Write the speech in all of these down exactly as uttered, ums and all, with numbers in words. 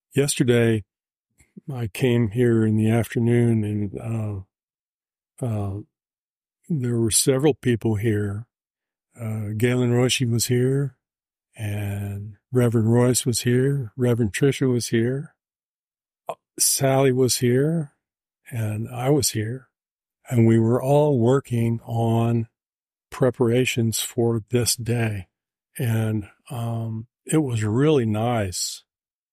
yesterday I came here in the afternoon and uh, uh, there were several people here. Uh, Galen Roshi was here, and Reverend Royce was here. Reverend Tricia was here. Sally was here, and I was here. And we were all working on preparations for this day. And um, it was really nice.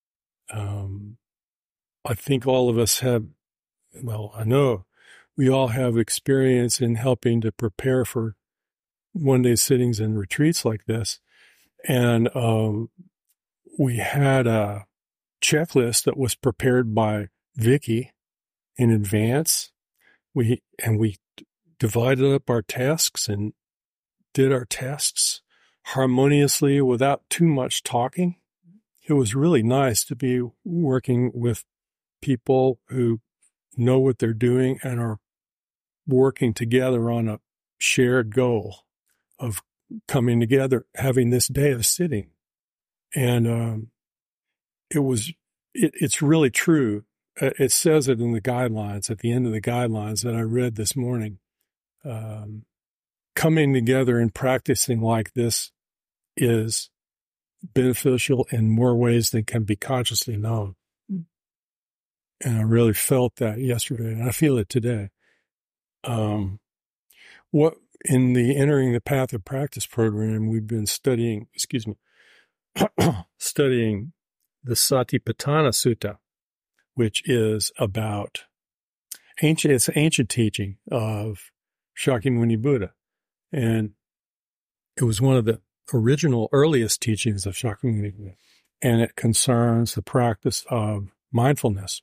Um, I think all of us have, well, I know we all have experience in helping to prepare for one-day sittings and retreats like this. And um, we had a checklist that was prepared by Vicky in advance. We and we divided up our tasks and did our tasks harmoniously without too much talking. It was really nice to be working with people who know what they're doing and are working together on a shared goal of coming together, having this day of sitting. And um, it was, it, it's really true. It says it in the guidelines, at the end of the guidelines that I read this morning. Um, coming together and practicing like this is beneficial in more ways than can be consciously known. And I really felt that yesterday, and I feel it today. Um, what in the Entering the Path of Practice program, we've been studying, excuse me, studying the Satipatthana Sutta, which is about ancient, it's ancient teaching of Shakyamuni Buddha. And it was one of the original earliest teachings of Shakyamuni Buddha. And it concerns the practice of mindfulness.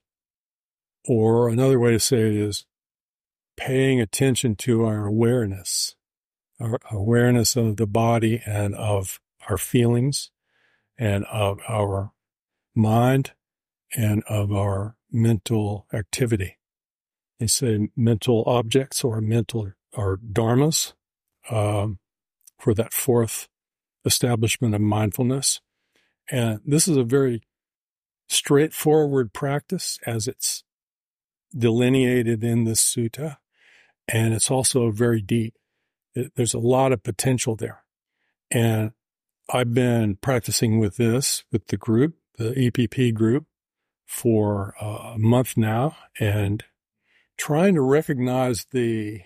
Or another way to say it is paying attention to our awareness, our awareness of the body and of our feelings and of our mind and of our mental activity. They say mental objects or mental or dharmas um, for that fourth establishment of mindfulness. And this is a very straightforward practice as it's delineated in this sutta. And it's also very deep. It, there's a lot of potential there. And I've been practicing with this, with the group, the E P P group, for a month now, and trying to recognize the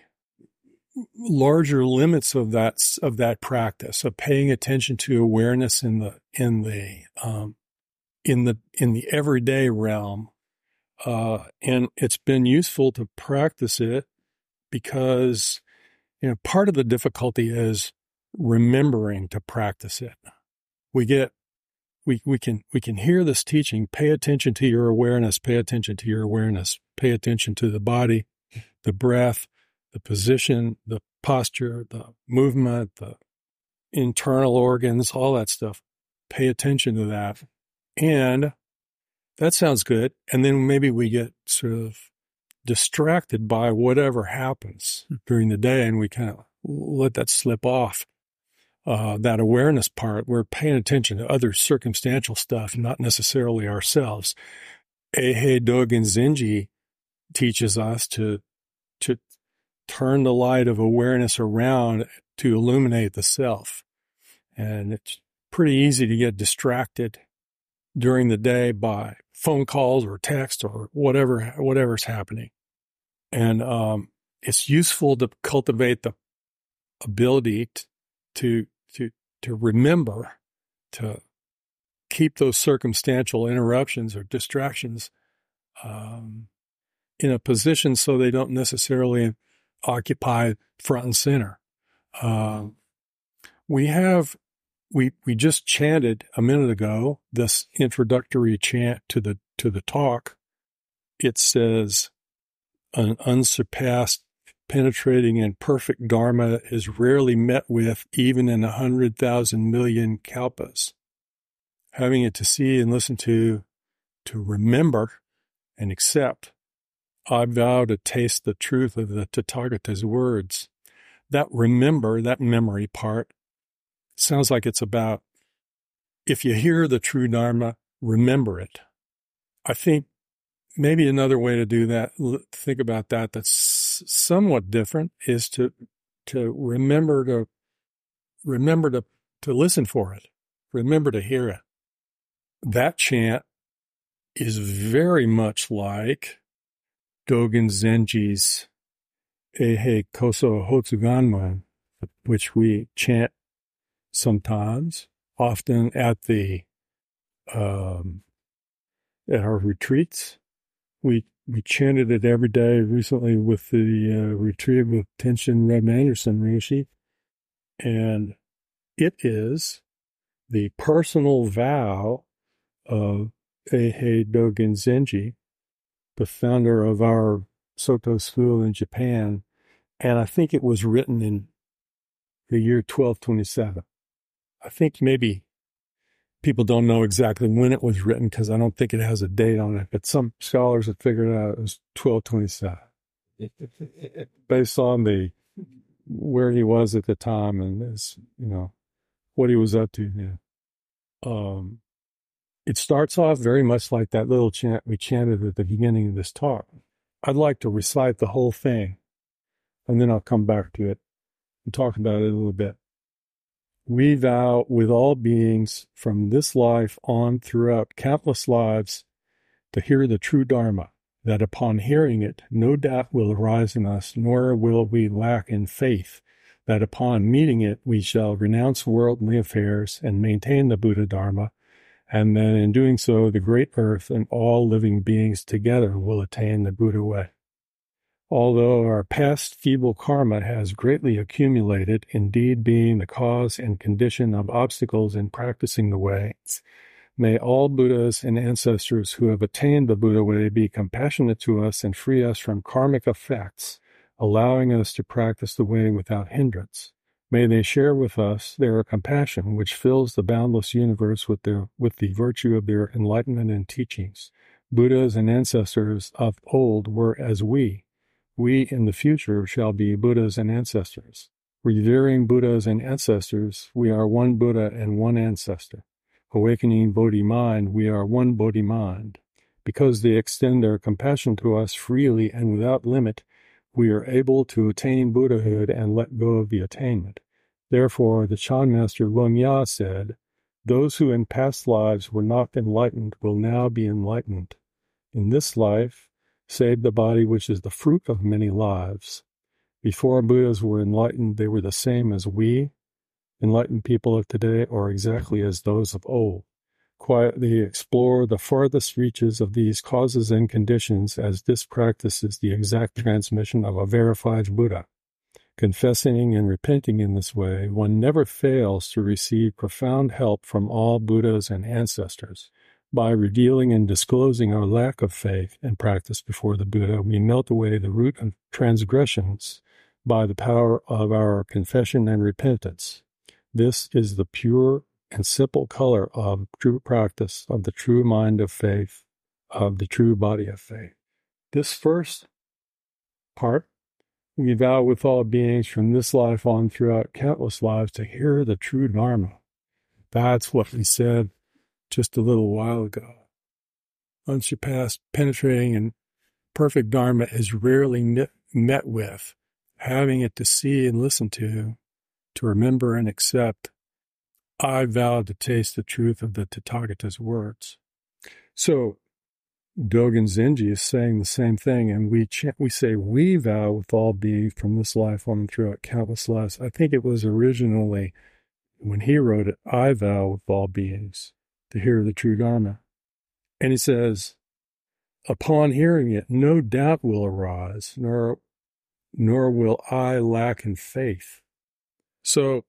larger limits of that of that practice, of paying attention to awareness in the in the um, in the in the everyday realm, uh, and it's been useful to practice it because you know part of the difficulty is remembering to practice it. We get We we can we can hear this teaching, pay attention to your awareness, pay attention to your awareness, pay attention to the body, the breath, the position, the posture, the movement, the internal organs, all that stuff. Pay attention to that. And that sounds good. And then maybe we get sort of distracted by whatever happens during the day and we kind of let that slip off. Uh, that awareness part, we're paying attention to other circumstantial stuff, not necessarily ourselves. Eihei Dogen Zenji teaches us to to turn the light of awareness around to illuminate the self. And it's pretty easy to get distracted during the day by phone calls or text or whatever whatever's happening. And um, it's useful to cultivate the ability to to to to remember to keep those circumstantial interruptions or distractions um, in a position so they don't necessarily occupy front and center. Um, we have we we just chanted a minute ago this introductory chant to the to the talk. It says, "An unsurpassed, penetrating and perfect dharma is rarely met with even in a hundred thousand million kalpas." Having it to see and listen to, to remember and accept. I vow to taste the truth of the Tathagata's words. That remember, that memory part, sounds like it's about, if you hear the true dharma, remember it. I think maybe another way to do that, think about that, that's somewhat different, is to to remember to remember to, to listen for it, remember to hear it. That chant is very much like Dogen Zenji's Eihei Koso Hotsuganmon, which we chant sometimes, often at the um, at our retreats. We we chanted it every day recently with the uh, retreat with Tenshin Reb Anderson Rishi, and it is the personal vow of Eihei Dogen Zenji, the founder of our Soto school in Japan, and I think it was written in the year twelve twenty-seven. I think maybe people don't know exactly when it was written because I don't think it has a date on it, but some scholars have figured out it was twelve twenty-seven, based on the where he was at the time and his, you know, what he was up to. Yeah. Um, it starts off very much like that little chant we chanted at the beginning of this talk. I'd like to recite the whole thing, and then I'll come back to it and talk about it a little bit. We vow with all beings from this life on throughout countless lives to hear the true Dharma, that upon hearing it, no doubt will arise in us, nor will we lack in faith, that upon meeting it, we shall renounce worldly affairs and maintain the Buddha Dharma, and that in doing so, the great earth and all living beings together will attain the Buddha way. Although our past feeble karma has greatly accumulated, indeed being the cause and condition of obstacles in practicing the way, may all Buddhas and ancestors who have attained the Buddha way be compassionate to us and free us from karmic effects, allowing us to practice the way without hindrance. May they share with us their compassion, which fills the boundless universe with their with the virtue of their enlightenment and teachings. Buddhas and ancestors of old were as we. We in the future shall be Buddhas and ancestors. Revering Buddhas and ancestors, we are one Buddha and one ancestor. Awakening Bodhi mind, we are one Bodhi mind. Because they extend their compassion to us freely and without limit, we are able to attain Buddhahood and let go of the attainment. Therefore, the Chan Master Lung Ya said, "Those who in past lives were not enlightened will now be enlightened. In this life, save the body which is the fruit of many lives. Before Buddhas were enlightened, they were the same as we, enlightened people of today, or exactly as those of old. Quietly explore the farthest reaches of these causes and conditions, as this practice is the exact transmission of a verified Buddha. Confessing and repenting in this way, one never fails to receive profound help from all Buddhas and ancestors. By revealing and disclosing our lack of faith and practice before the Buddha, we melt away the root of transgressions by the power of our confession and repentance. This is the pure and simple color of true practice of the true mind of faith, of the true body of faith." This first part, we vow with all beings from this life on throughout countless lives to hear the true Dharma. That's what we said just a little while ago. Unsurpassed, penetrating, and perfect Dharma is rarely met, met with. Having it to see and listen to, to remember and accept, I vow to taste the truth of the Tathagata's words. So, Dogen Zenji is saying the same thing, and we ch- we say we vow with all beings from this life on throughout countless lives. I think it was originally, when he wrote it, I vow with all beings to hear the true Dharma. And he says, upon hearing it, no doubt will arise, nor, nor will I lack in faith. So,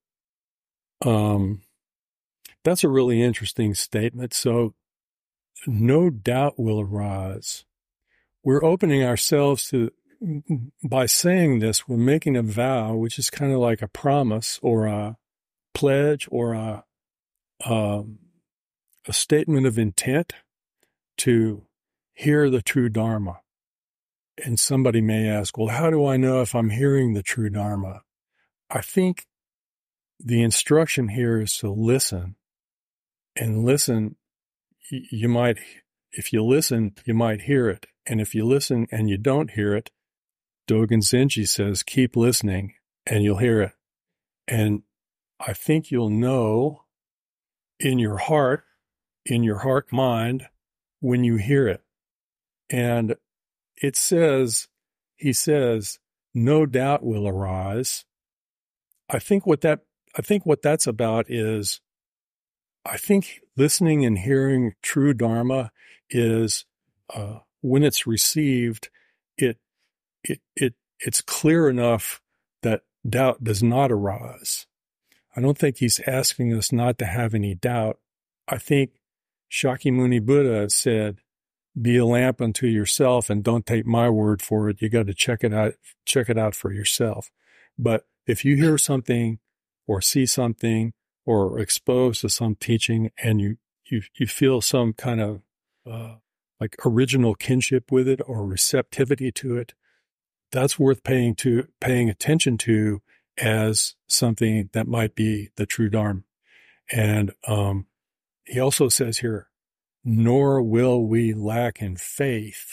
um, that's a really interesting statement. So, no doubt will arise. We're opening ourselves to, by saying this, we're making a vow, which is kind of like a promise or a pledge or a, um, a statement of intent to hear the true Dharma. And somebody may ask, well, how do I know if I'm hearing the true Dharma? I think the instruction here is to listen. And listen, you might if you listen, you might hear it. And if you listen and you don't hear it, Dogen Zenji says, keep listening and you'll hear it. And I think you'll know in your heart, in your heart mind, when you hear it. And it says, he says, no doubt will arise. I think what that, I think what that's about is, I think listening and hearing true Dharma is, uh, when it's received, it, it, it, it's clear enough that doubt does not arise. I don't think he's asking us not to have any doubt. I think Shakyamuni Buddha said, be a lamp unto yourself and don't take my word for it. You got to check it out, check it out for yourself. But if you hear something or see something or are exposed to some teaching and you, you, you feel some kind of, uh, like original kinship with it or receptivity to it, that's worth paying to, paying attention to as something that might be the true Dharma. And, um, he also says here, nor will we lack in faith.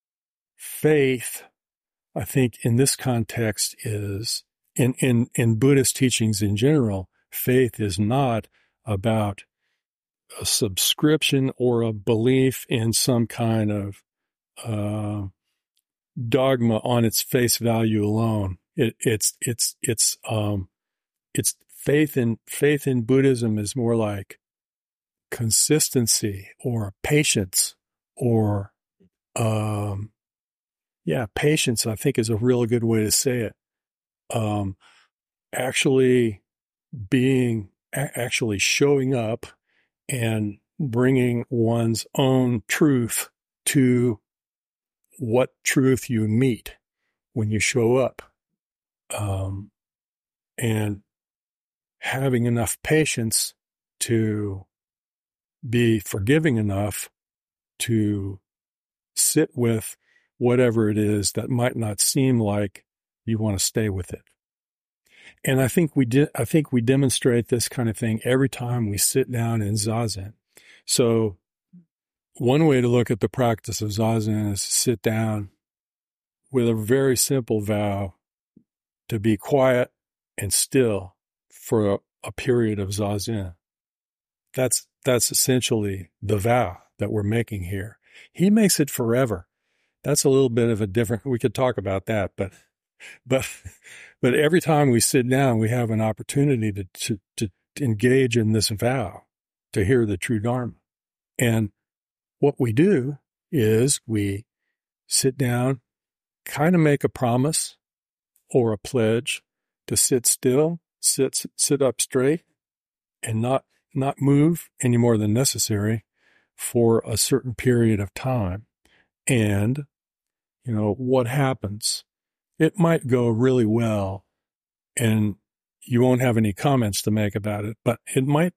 Faith, I think in this context is, in, in, in Buddhist teachings in general, faith is not about a subscription or a belief in some kind of uh, dogma on its face value alone. It, it's, it's, it's, um, it's faith in, faith in Buddhism is more like consistency or patience or, um, yeah, patience, I think is a really good way to say it. Um, actually being, a- actually showing up and bringing one's own truth to what truth you meet when you show up. Um, and having enough patience to be forgiving enough to sit with whatever it is that might not seem like you want to stay with it. And I think we did, I think we demonstrate this kind of thing every time we sit down in Zazen. So one way to look at the practice of Zazen is to sit down with a very simple vow to be quiet and still for a, a period of Zazen. That's, that's essentially the vow that we're making here. He makes it forever. That's a little bit of a different, we could talk about that, but, but, but every time we sit down, we have an opportunity to, to, to engage in this vow, to hear the true Dharma. And what we do is we sit down, kind of make a promise or a pledge to sit still, sit, sit up straight and not, not move any more than necessary for a certain period of time. And, you know, what happens? It might go really well and you won't have any comments to make about it, but it might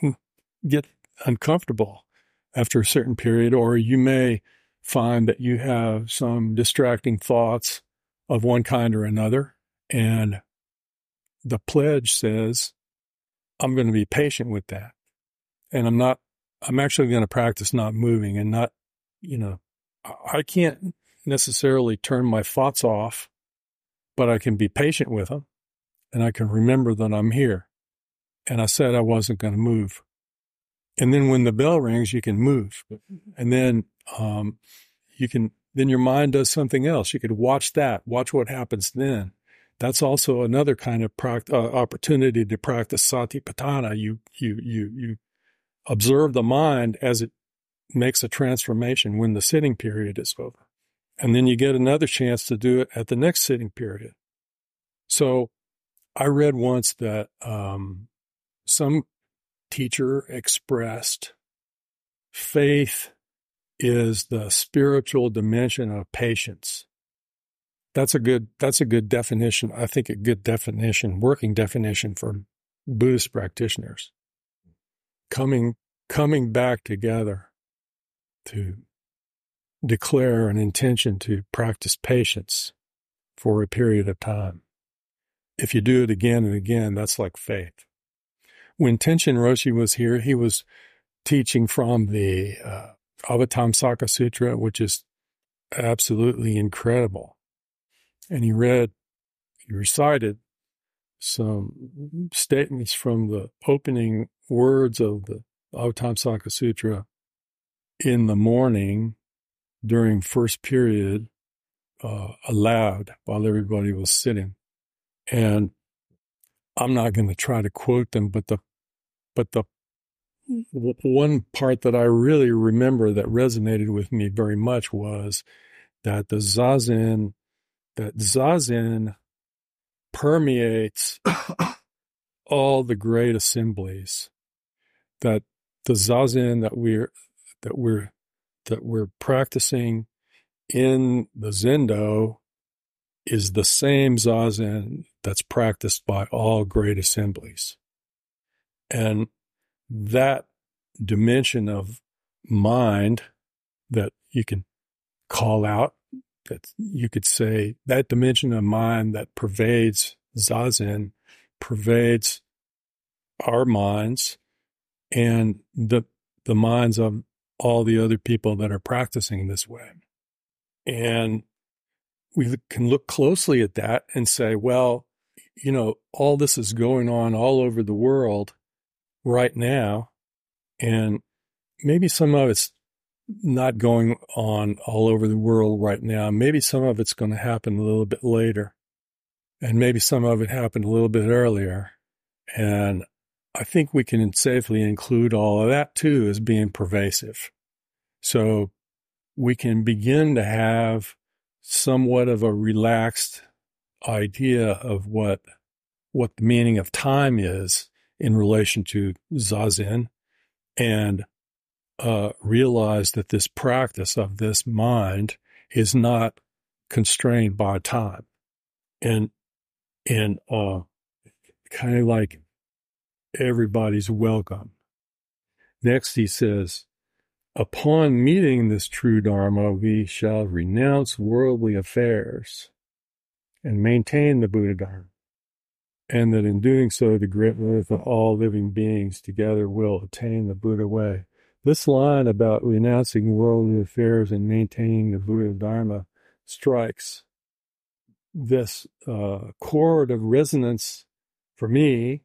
get uncomfortable after a certain period, or you may find that you have some distracting thoughts of one kind or another. And the pledge says, I'm going to be patient with that. And I'm not, I'm actually going to practice not moving and not, you know, I can't necessarily turn my thoughts off, but I can be patient with them and I can remember that I'm here. And I said I wasn't going to move. And then when the bell rings, you can move. And then, um, you can, then your mind does something else. You could watch that, watch what happens then. That's also another kind of pract- uh, opportunity to practice satipatthana. You, you, you, you observe the mind as it makes a transformation when the sitting period is over. And then you get another chance to do it at the next sitting period. So I read once that, um, some teacher expressed faith is the spiritual dimension of patience. That's a good, that's a good definition. I think a good definition, working definition for Buddhist practitioners. Coming, coming back together to declare an intention to practice patience for a period of time. If you do it again and again, that's like faith. When Tenshin Roshi was here, he was teaching from the uh, Avatamsaka Sutra, which is absolutely incredible. And he read, he recited some statements from the opening words of the Avatamsaka Sutra in the morning during first period uh, aloud while everybody was sitting. And I'm not going to try to quote them, but the but the one part that I really remember that resonated with me very much was that the Zazen, that Zazen permeates all the great assemblies, that the Zazen that we're, that we're, that we're practicing in the Zendo is the same Zazen that's practiced by all great assemblies. And that dimension of mind that you can call out, that you could say, that dimension of mind that pervades Zazen, pervades our minds and the the minds of all the other people that are practicing this way. And we can look closely at that and say, well, you know, all this is going on all over the world right now, and maybe some of it's not going on all over the world right now. Maybe some of it's going to happen a little bit later, and maybe some of it happened a little bit earlier. And I think we can safely include all of that too as being pervasive. So we can begin to have somewhat of a relaxed idea of what what the meaning of time is in relation to Zazen, and uh, realize that this practice of this mind is not constrained by time. And, and uh, kind of like everybody's welcome. Next he says, upon meeting this true Dharma, we shall renounce worldly affairs and maintain the Buddha Dharma. And that in doing so, the great earth of all living beings together will attain the Buddha way. This line about renouncing worldly affairs and maintaining the Buddha Dharma strikes this uh, chord of resonance for me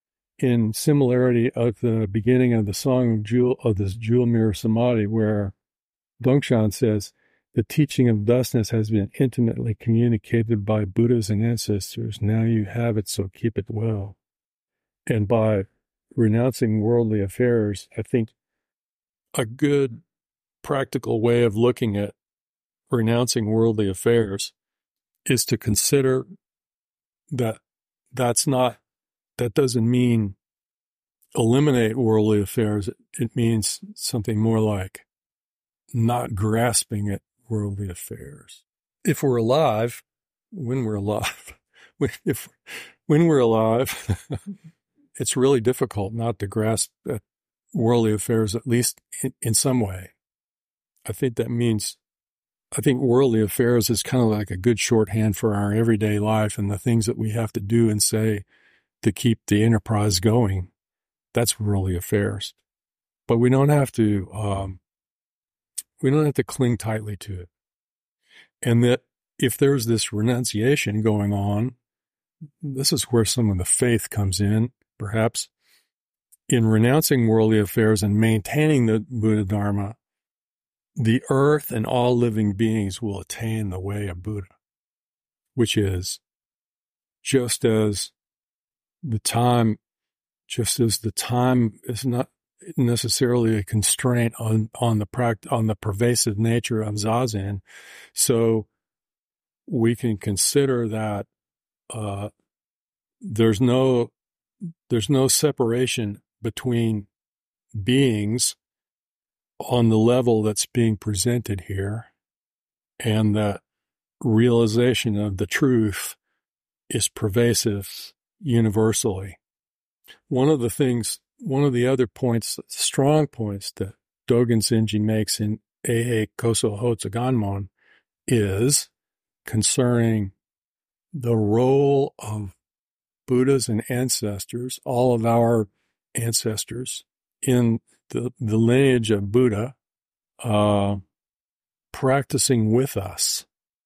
in similarity of the beginning of the song of, Jewel, of this Jewel Mirror Samadhi, where Dongshan says, the teaching of thusness has been intimately communicated by Buddhas and ancestors. Now you have it, so keep it well. And by renouncing worldly affairs, I think a good practical way of looking at renouncing worldly affairs is to consider that that's not, that doesn't mean eliminate worldly affairs. It means something more like not grasping at worldly affairs. If we're alive, when we're alive, if when we're alive, it's really difficult not to grasp at worldly affairs, at least in, in some way. I think that means, I think worldly affairs is kind of like a good shorthand for our everyday life and the things that we have to do and say to keep the enterprise going. That's worldly affairs. But we don't have to, um, we don't have to cling tightly to it. And that if there's this renunciation going on, this is where some of the faith comes in, perhaps. In renouncing worldly affairs and maintaining the Buddha Dharma, the earth and all living beings will attain the way of Buddha, which is just as the time, just as the time is not necessarily a constraint on, on the pract- on the pervasive nature of Zazen. So we can consider that, uh, there's no, there's no separation between beings on the level that's being presented here, and the realization of the truth is pervasive universally. One of the things, one of the other points, strong points that Dogen Zenji makes in Eihei Koso Hotsuganmon is concerning the role of Buddhas and ancestors, all of our ancestors in the, the lineage of Buddha, uh, practicing with us.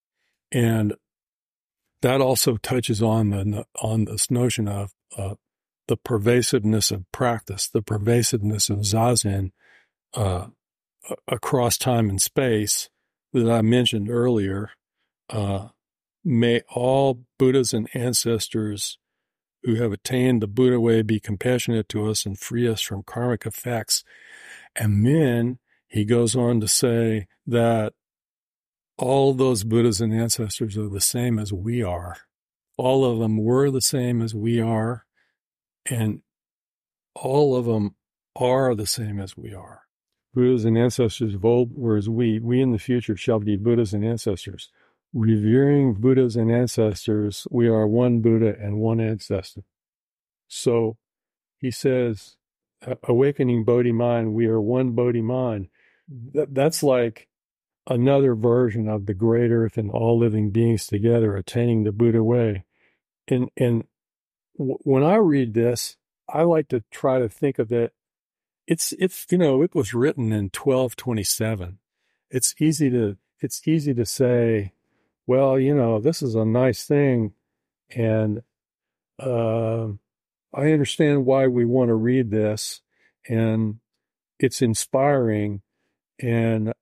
And that also touches on the on this notion of uh, the pervasiveness of practice, the pervasiveness of Zazen uh, across time and space that I mentioned earlier. Uh, may all Buddhas and ancestors who have attained the Buddha way be compassionate to us and free us from karmic effects. And then he goes on to say that all those Buddhas and ancestors are the same as we are. All of them were the same as we are, and all of them are the same as we are. Buddhas and ancestors of old were as we. We in the future shall be Buddhas and ancestors. Revering Buddhas and ancestors, we are one Buddha and one ancestor. So he says, awakening Bodhi mind, we are one Bodhi mind. That, that's like another version of the great earth and all living beings together attaining the Buddha way. And, and w- when I read this, I like to try to think of it. It's, it's, you know, it was written in twelve twenty-seven. It's easy to, it's easy to say, well, you know, this is a nice thing. And, uh, I understand why we want to read this, and it's inspiring. And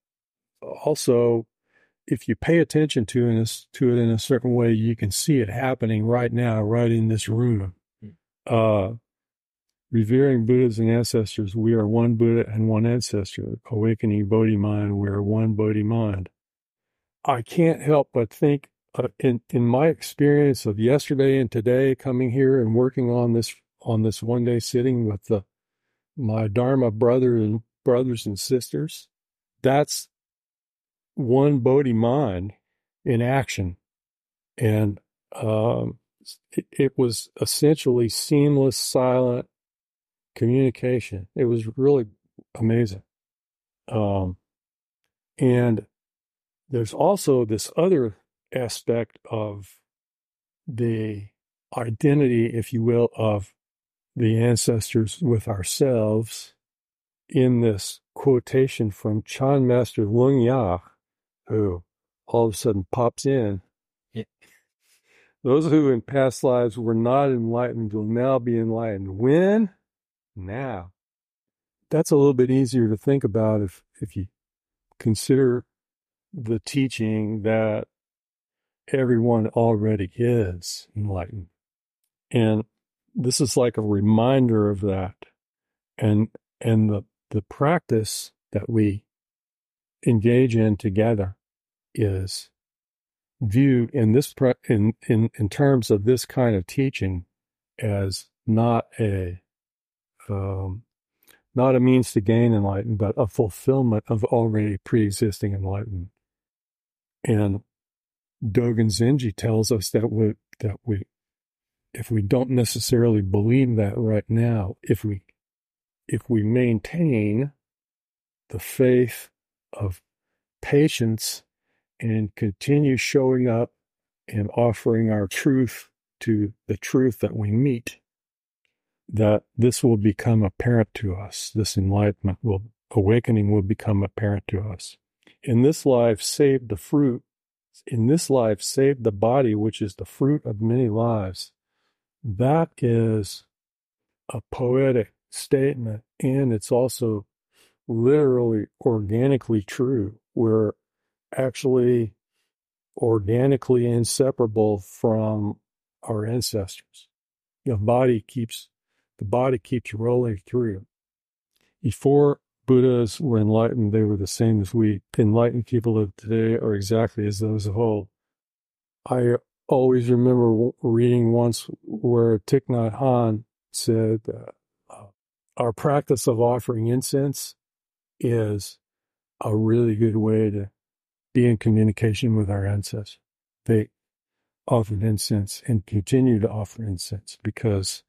also, if you pay attention to it, to it in a certain way, you can see it happening right now, right in this room. Uh, revering Buddhas and ancestors, we are one Buddha and one ancestor. Awakening Bodhi mind, we are one Bodhi mind. I can't help but think, uh, in in my experience of yesterday and today, coming here and working on this on this one day sitting with the my Dharma brother and brothers and sisters, that's one Bodhi mind in action. And um, it, it was essentially seamless, silent communication. It was really amazing. Um, and there's also this other aspect of the identity, if you will, of the ancestors with ourselves in this quotation from Chan Master Lung Ya, who all of a sudden pops in. Yeah. Those who in past lives were not enlightened will now be enlightened. When? Now. That's a little bit easier to think about if, if you consider the teaching that everyone already is enlightened. And this is like a reminder of that. And and the, the practice that we engage in together is viewed in this in, in, in terms of this kind of teaching as not a um, not a means to gain enlightenment, but a fulfillment of already pre-existing enlightenment. And Dogen Zenji tells us that we that we if we don't necessarily believe that right now, if we if we maintain the faith of patience and continue showing up and offering our truth to the truth that we meet, that this will become apparent to us. This enlightenment will, awakening will become apparent to us. In this life, save the fruit. In this life, save the body, which is the fruit of many lives. That is a poetic statement, and it's also literally organically true. We're actually organically inseparable from our ancestors. The body keeps the body keeps rolling through. Before Buddhas were enlightened, they were the same as we. Enlightened people of today are exactly as those of old. I always remember reading once where Thich Nhat Hanh said, uh, our practice of offering incense is a really good way to be in communication with our ancestors. They offered incense and continue to offer incense because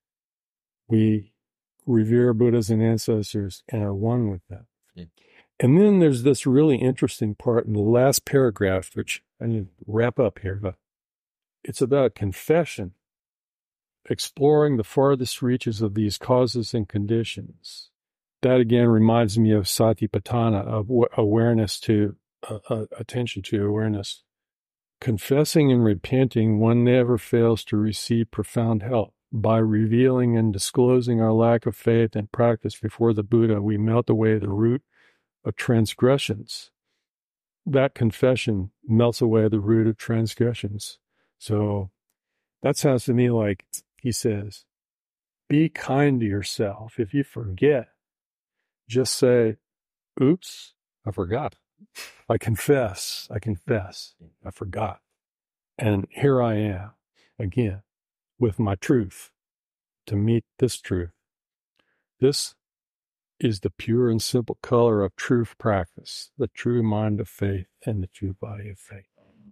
we revere Buddhas and ancestors and are one with them. Yeah. And then there's this really interesting part in the last paragraph, which I need to wrap up here, but it's about confession, exploring the farthest reaches of these causes and conditions. that again reminds me of Satipatthana, of w- awareness to, uh, uh, attention to awareness. Confessing and repenting, one never fails to receive profound help. By revealing and disclosing our lack of faith and practice before the Buddha, we melt away the root of transgressions. That confession melts away the root of transgressions. So that sounds to me like he says, be kind to yourself. If you forget, just say, oops, I forgot. I confess, I confess, I forgot. And here I am again with my truth to meet this truth. This is the pure and simple color of truth practice, the true mind of faith and the true body of faith.